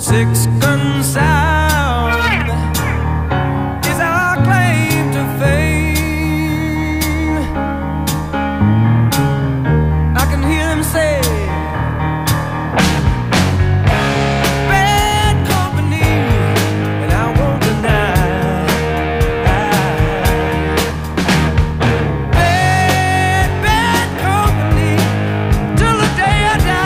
Six-gun sound is our claim to fame. I can hear them say, bad company, and I won't deny. Bad company, till the day I die.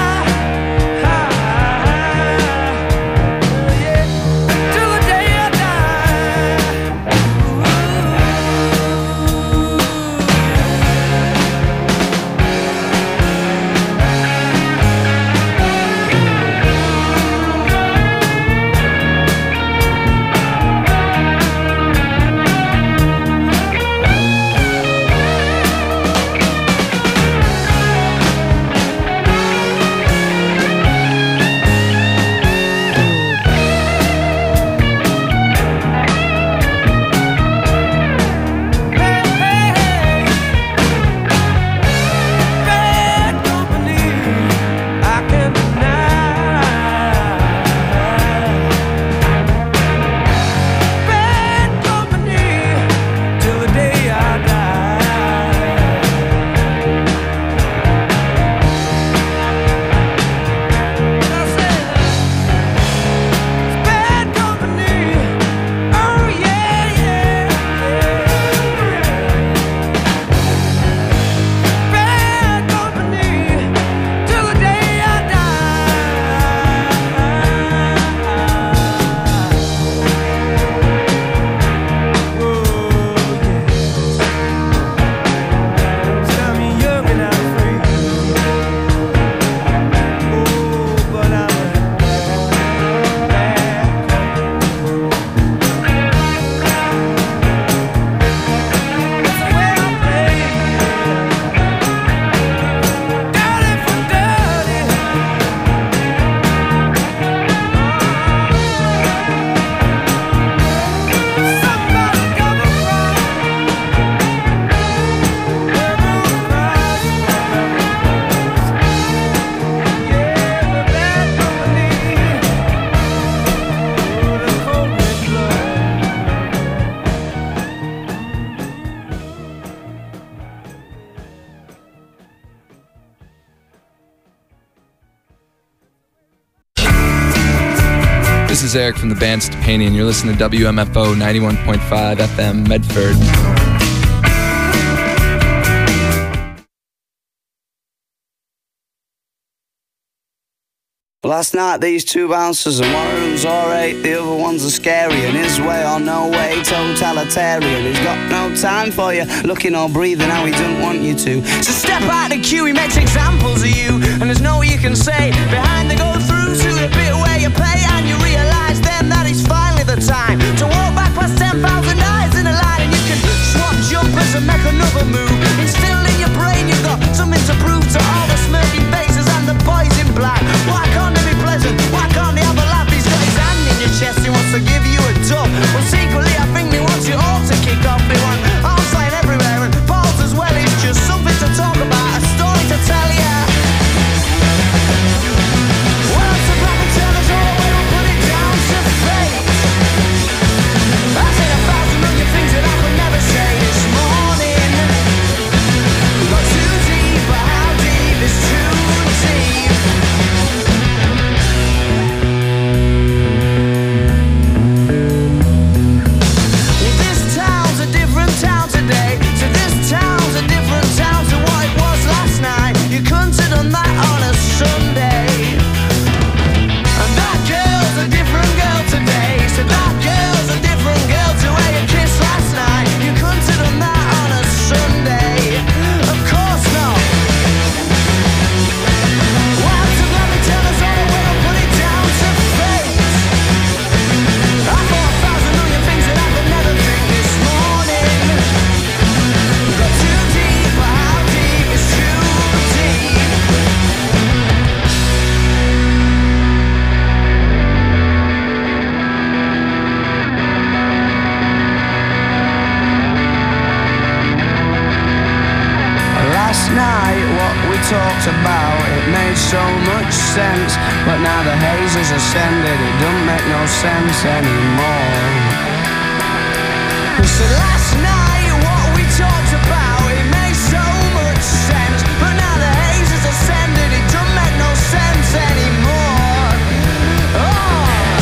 This is Eric from the band Stepani, and you're listening to WMFO 91.5 FM Medford. Last night these two bouncers, and one of them's alright, the other one's a scary, and his way or no way, totalitarian. He's got no time for you, looking or breathing how he doesn't want you to. So step out the queue, he makes examples of you, and there's no way you can say behind the go through to the bit where you pay, and you realise then that it's finally the time to walk back past 10,000 eyes in a line, and you can swap jumpers and make another move. Instilled in your brain, you've got something to prove to all the smirking faces and the boys in black. Why can't they be pleasant? Why can't they have a laugh? He's got his hand in your chest, he wants to give you a tug. Well, secretly I think he wants you all to kick off. They want arms flying everywhere and balls as well. It's just something to talk about, a story to tell ya. sense. But now the haze has ascended, it don't make no sense anymore. So last night what we talked about, it made so much sense. But now the haze has ascended, it don't make no sense anymore. Oh.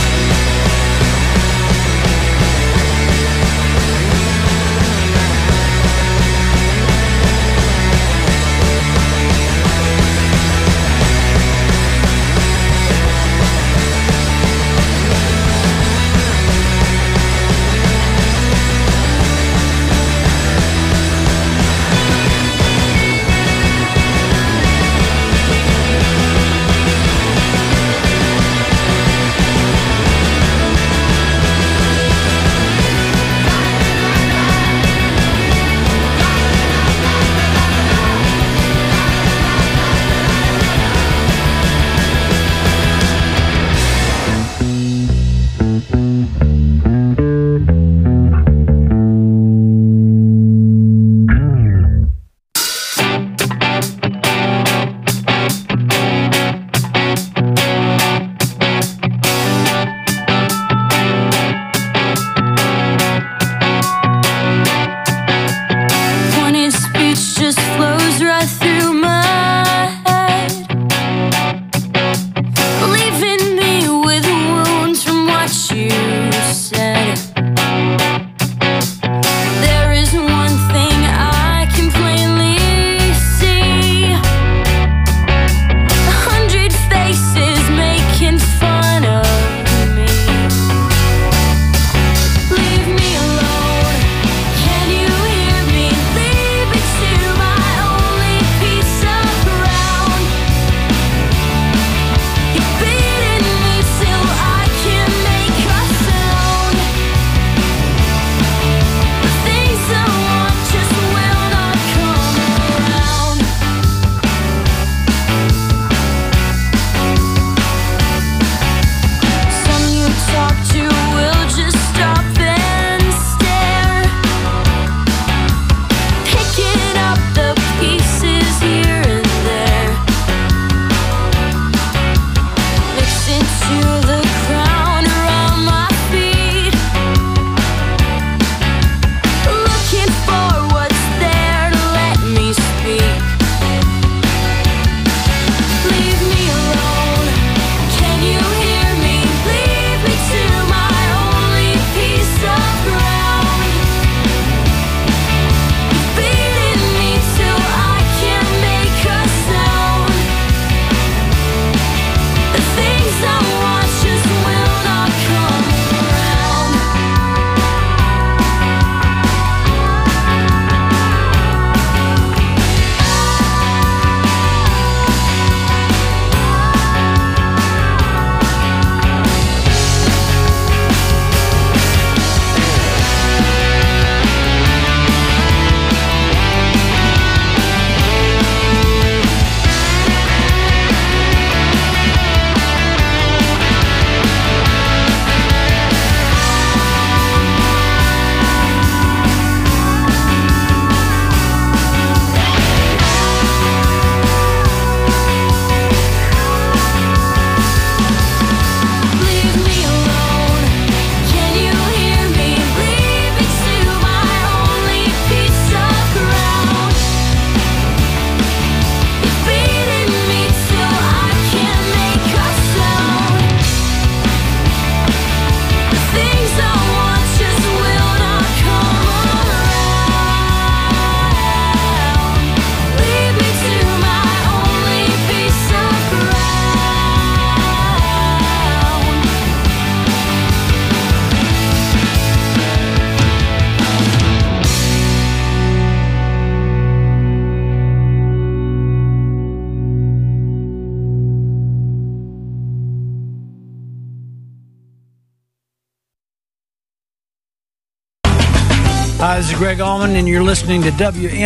Hi, this is Greg Allman, and you're listening to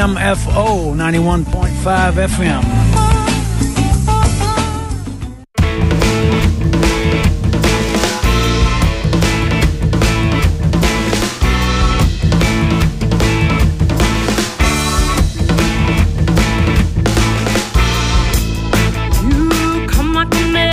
WMFO 91.5 FM. You come knocking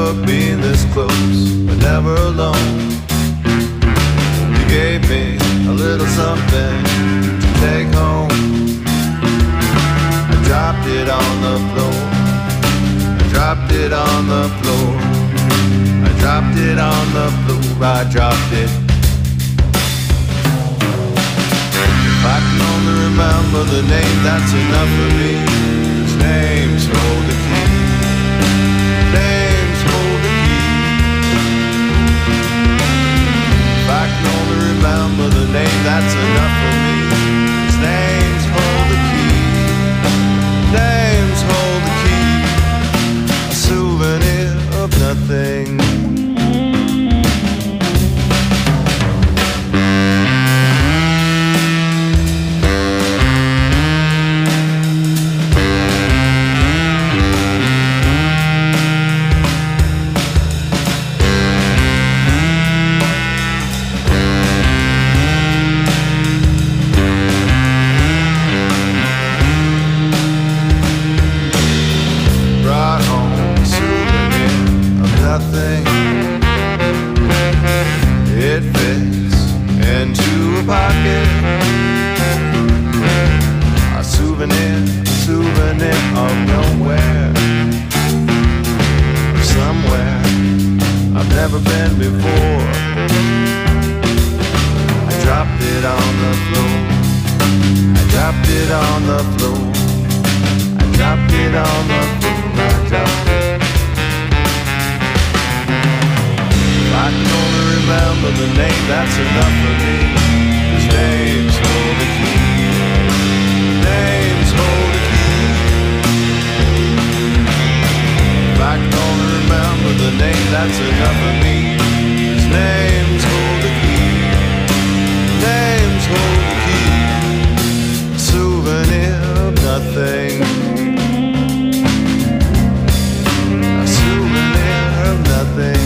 never been this close, but never alone. You gave me a little something to take home. I dropped it on the floor. I dropped it on the floor. I dropped it on the floor. I dropped it. If I can only remember the name, that's enough for me. His name's hold the key. Name's hold the key. If I can only remember the name, that's enough for me. His name's hold the key. Name's hold the key. A souvenir of nothing. It fits into a pocket. A souvenir of nowhere, of somewhere I've never been before. I dropped it on the floor. I dropped it on the floor. I dropped it on the floor. I dropped it. I can only remember the name, that's enough for me. His name's hold the key. Name's hold the key. If I can only remember the name, that's enough for me. His name's hold the key. Name's hold the key. A souvenir of nothing. A souvenir of nothing.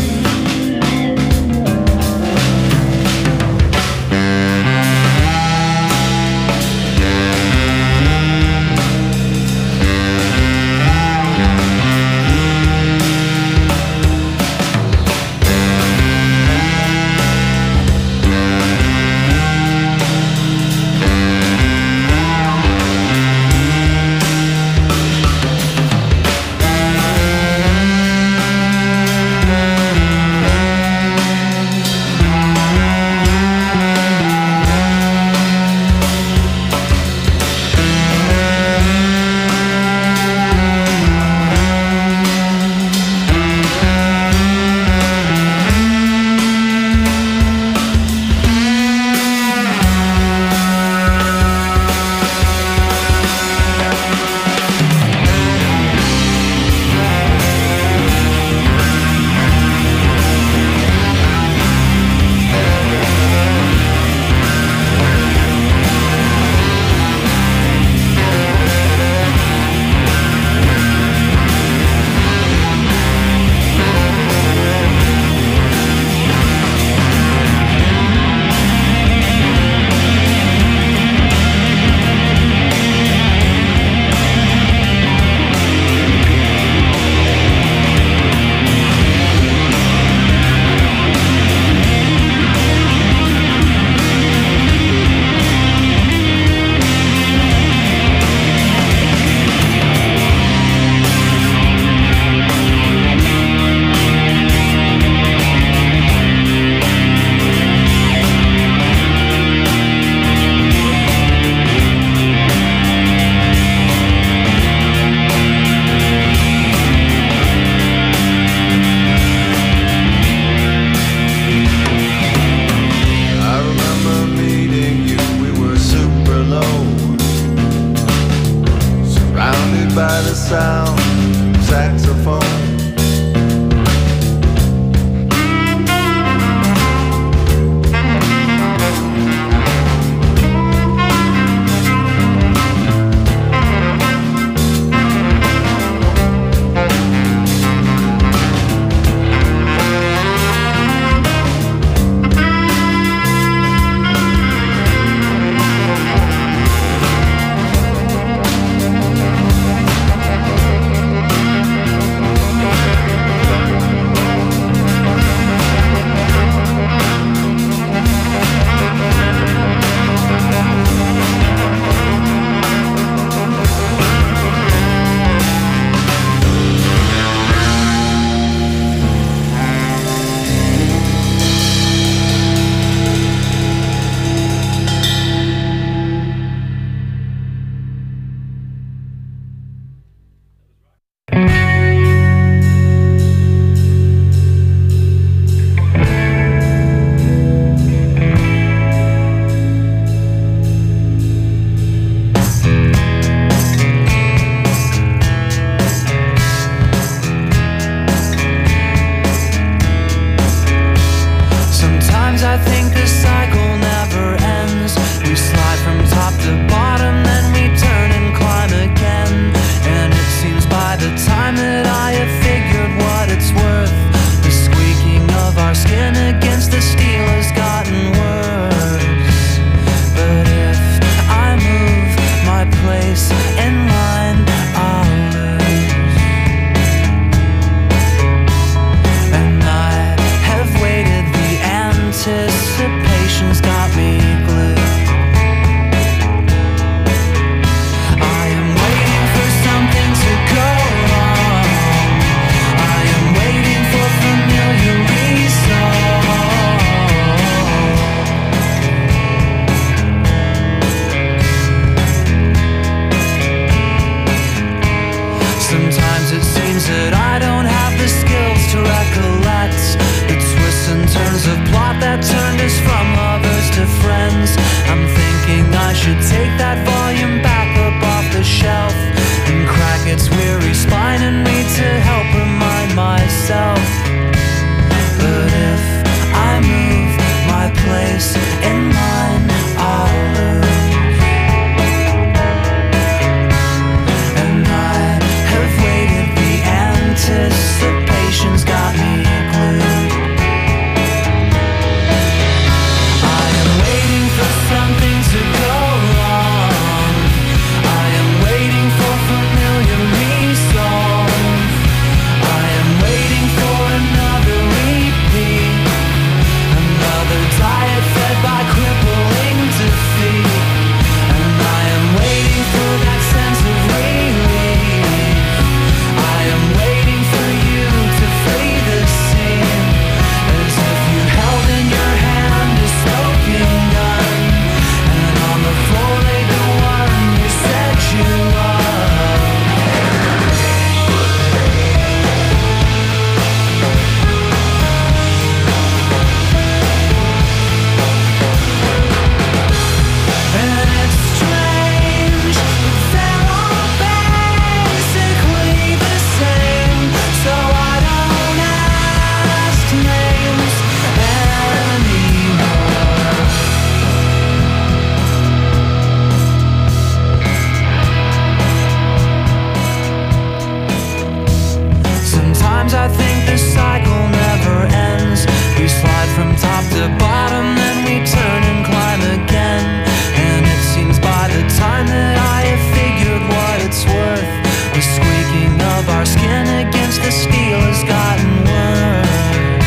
I think the cycle never ends. We slide from top to bottom, then we turn and climb again. And it seems by the time that I have figured what it's worth, the squeaking of our skin against the steel has gotten worse.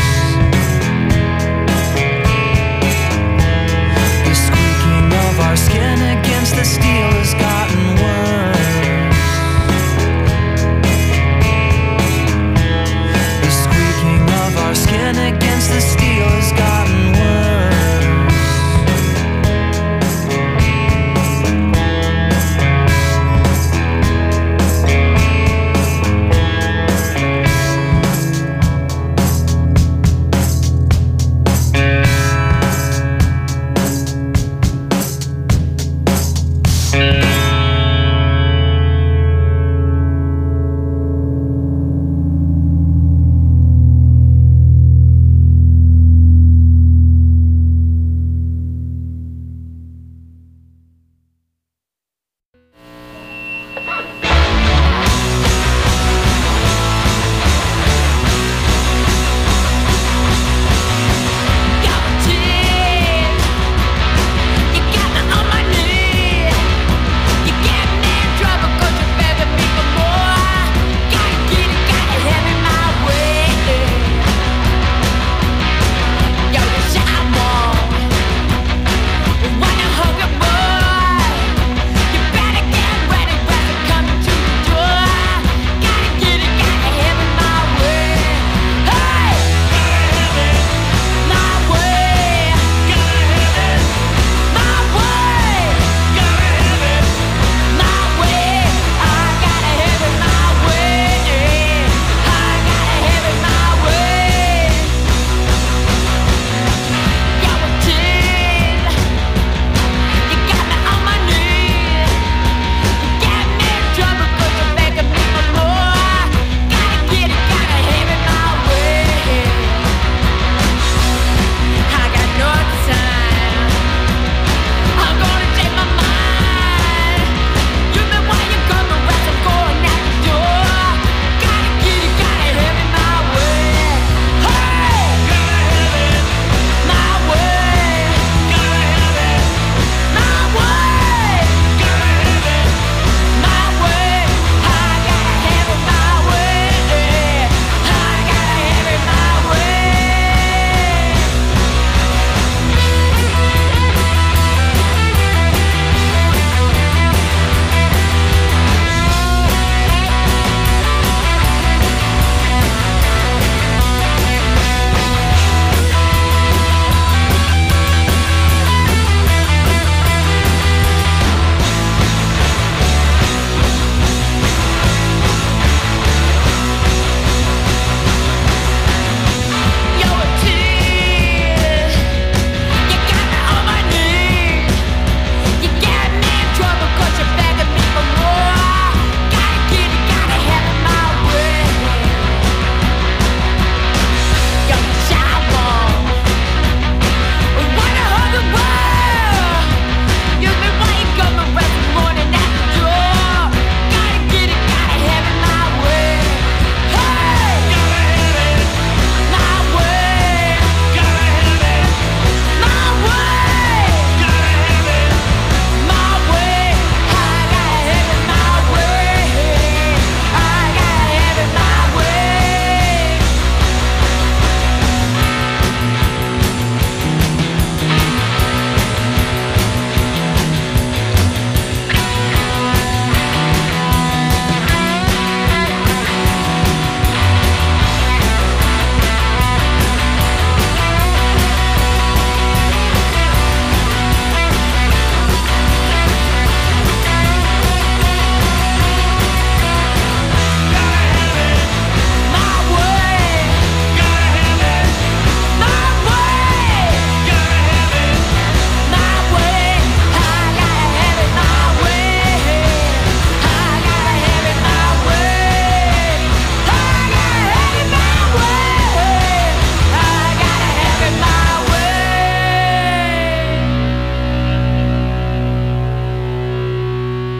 The squeaking of our skin against the steel has gotten worse. The squeaking of our skin against the steel has gotten worse.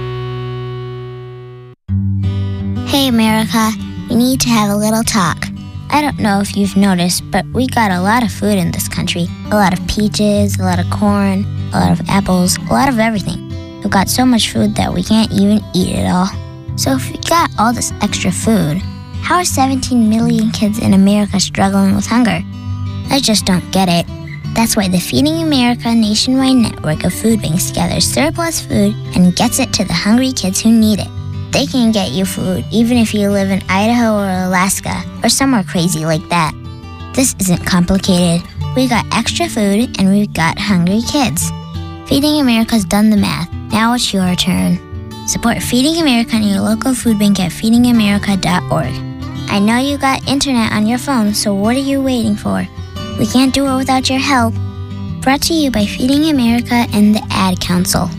Hey, America, we need to have a little talk. I don't know if you've noticed, but we got a lot of food in this country. A lot of peaches, a lot of corn, a lot of apples, a lot of everything. We've got so much food that we can't even eat it all. So if we got all this extra food, how are 17 million kids in America struggling with hunger? I just don't get it. That's why the Feeding America nationwide network of food banks gathers surplus food and gets it to the hungry kids who need it. They can get you food even if you live in Idaho or Alaska or somewhere crazy like that. This isn't complicated. We got extra food and we've got hungry kids. Feeding America's done the math. Now it's your turn. Support Feeding America and your local food bank at feedingamerica.org. I know you got internet on your phone, so what are you waiting for? We can't do it without your help. Brought to you by Feeding America and the Ad Council.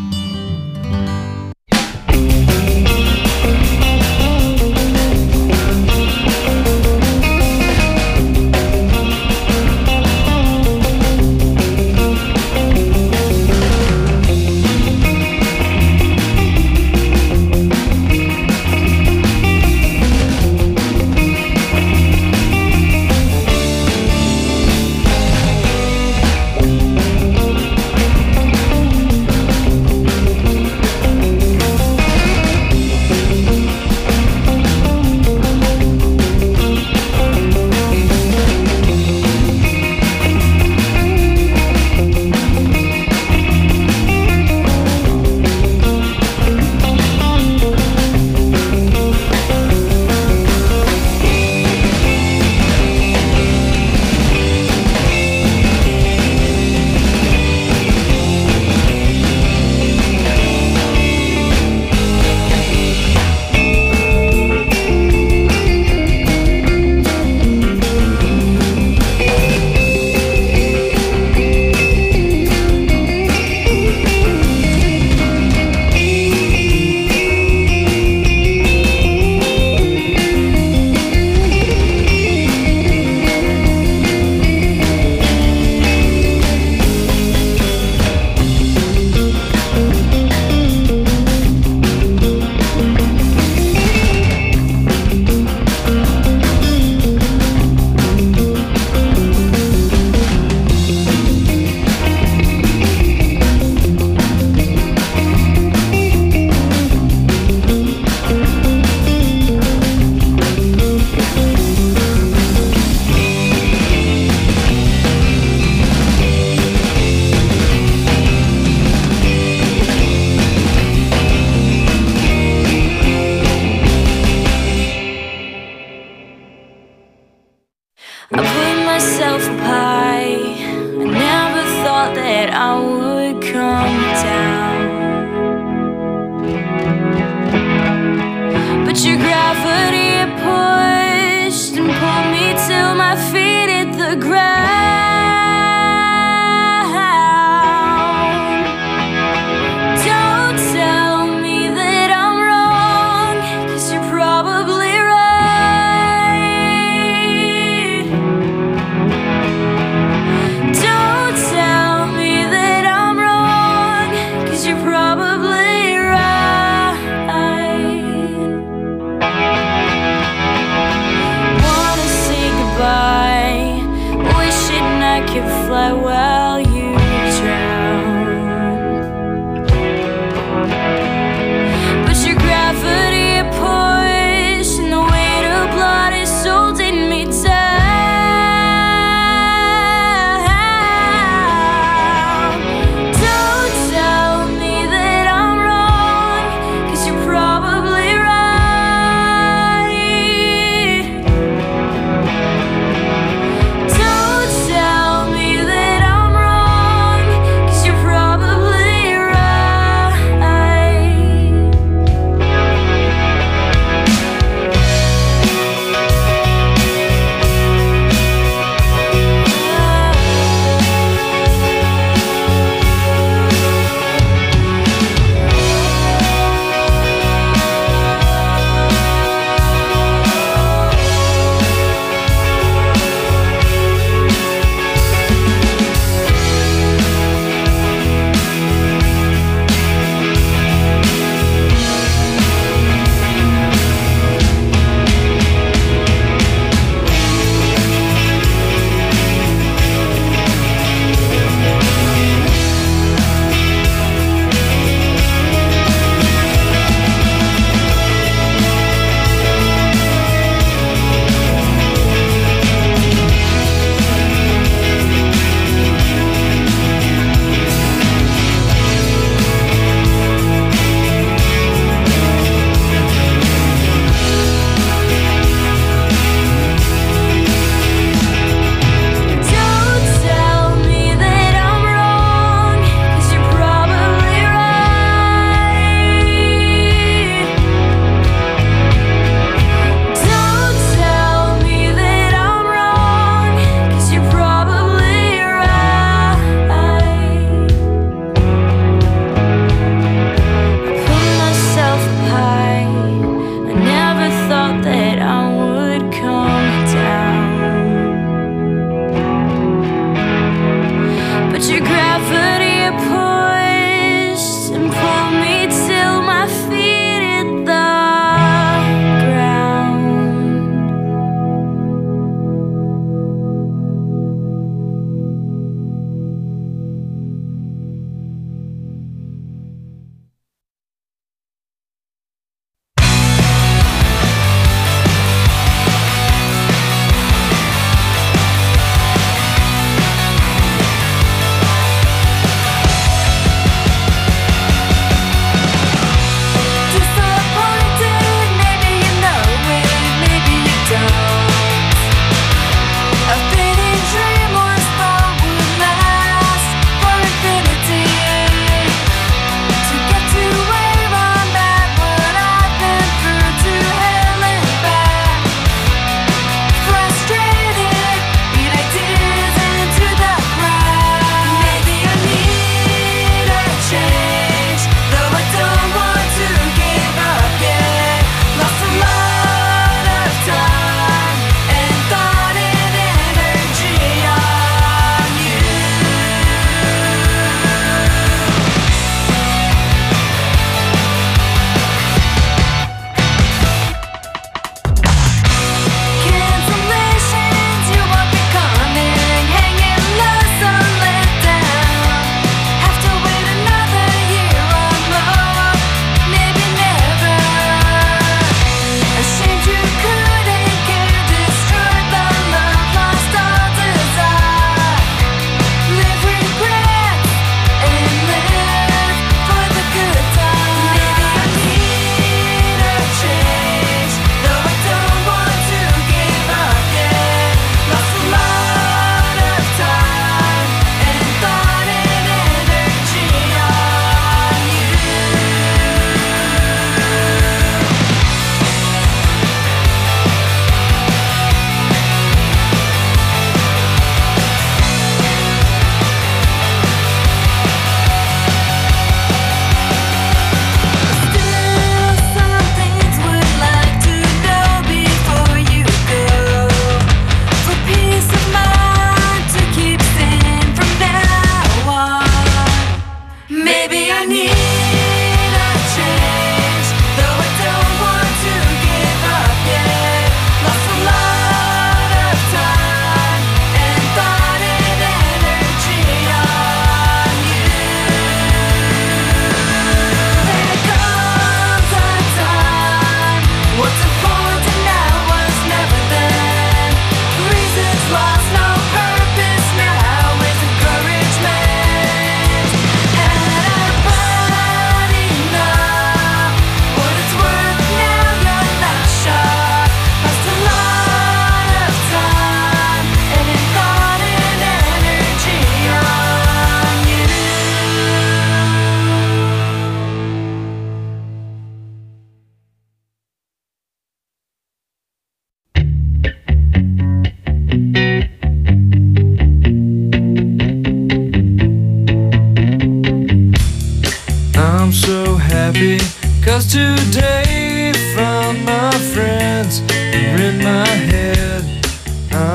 I put myself up high. I never thought that I would come down, but your gravity pushed and pulled me till my feet hit the ground. Don't tell me that I'm wrong, 'cause you're probably right. Don't tell me that I'm wrong, 'cause you're probably right. Wanna say goodbye, wishing I could fly while you drown, but your gravity pushed and the weight of blood is holding me down. Don't tell me that I'm wrong, 'cause you're probably right. Don't tell me that I'm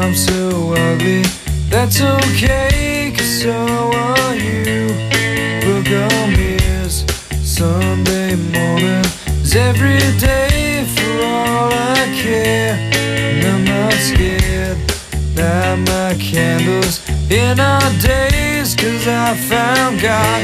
I'm so ugly, that's okay, 'cause so are you. Brooklyn is Sunday morning is every day for all I care. And I'm not scared, light my candles in our days, 'cause I found God.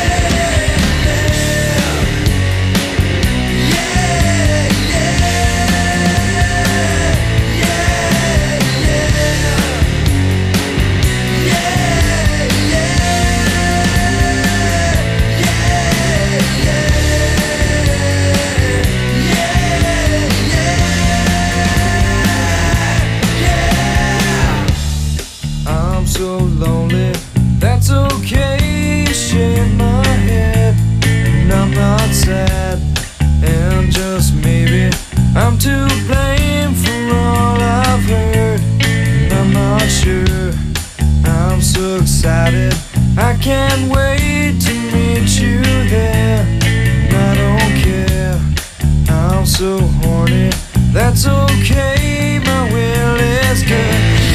So lonely, that's okay, shake my head, and I'm not sad, and just maybe I'm to blame for all I've heard, and I'm not sure, I'm so excited, I can't wait to meet you there, and I don't care, I'm so horny, that's okay, my will is good.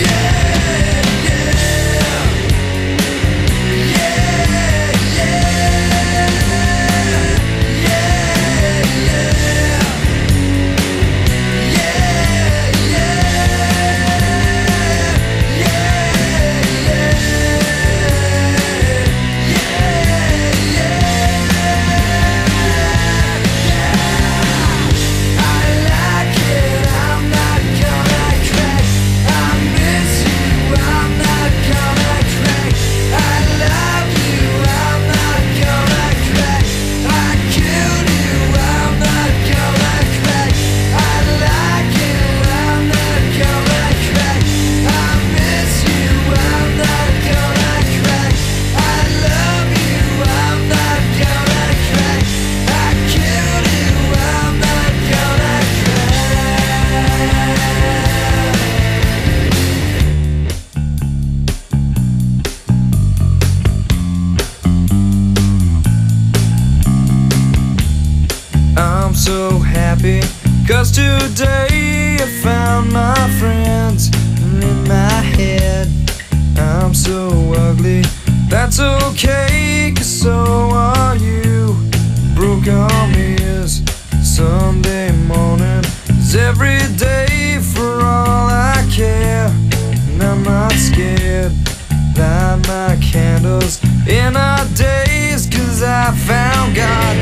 So happy, 'cause today I found my friends in my head. I'm so ugly, that's okay, 'cause so are you. Broken ears, Sunday morning is every day for all I care. And I'm not scared, light my candles in our days, 'cause I found God.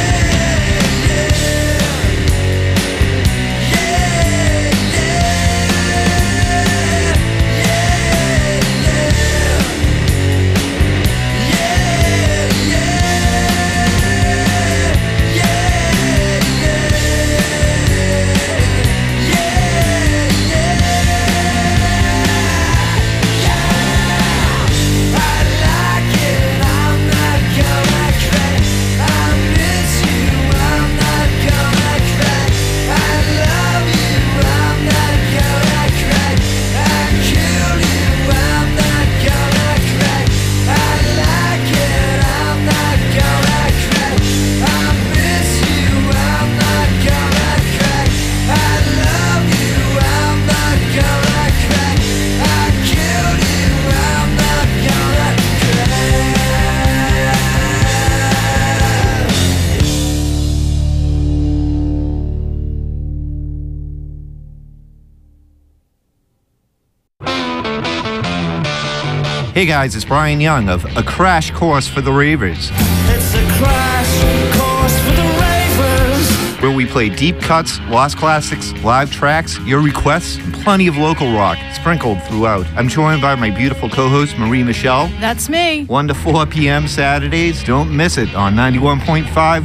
Hey guys, it's Brian Young of A Crash Course for the Ravers. It's a crash course for the ravers, where we play deep cuts, lost classics, live tracks, your requests, and plenty of local rock sprinkled throughout. I'm joined by my beautiful co-host, Marie Michelle. That's me. 1 to 4 p.m. Saturdays. Don't miss it on 91.5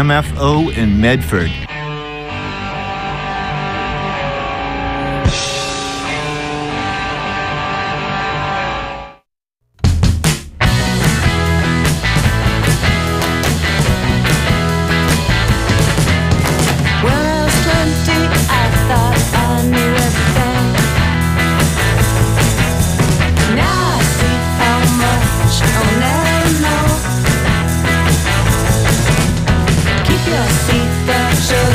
WMFO in Medford. Keep your seatbelt shirt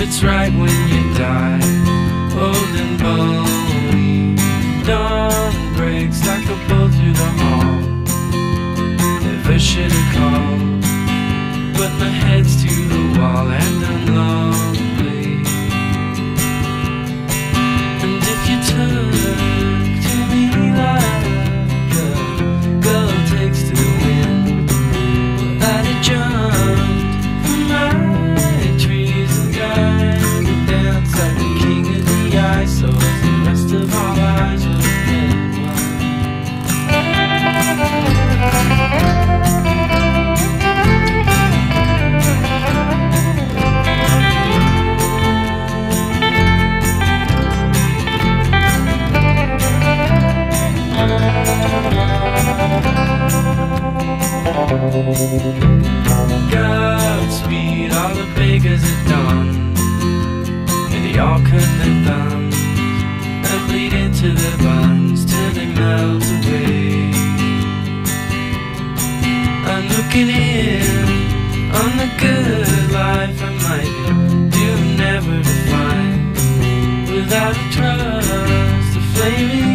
it's right when you die, old and bony. Dawn breaks like a bolt through the hall. Never should have called, but my head's to the wall and I'm lonely. And if you took to me like a girl takes to the wind, well, I'd have jumped from my trees and died to dance like the king of the ice, so as the rest of our lives would have been one. Godspeed, all the bakers at dawn, and they all cut their thumbs and bleed into their buns till they melt away. I'm looking in on the good life I might do never to find, without a trust, a flaming